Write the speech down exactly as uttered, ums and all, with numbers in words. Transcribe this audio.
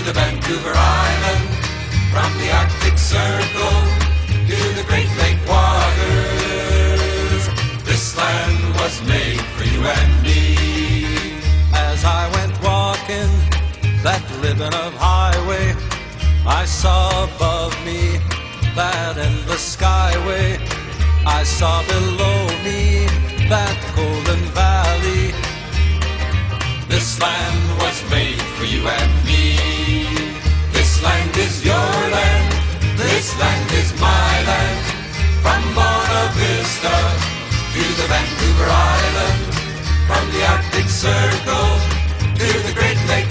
the Vancouver Island, from the Arctic Circle to the Great Lake waters. This land was made for you and me. As I went walking that ribbon of highway, I saw above me that endless skyway. I saw below me that golden valley. This land was made for you and me. This land is your land, this land is my land. From Buena Vista to the Vancouver Island, from the Arctic Circle to the Great Lake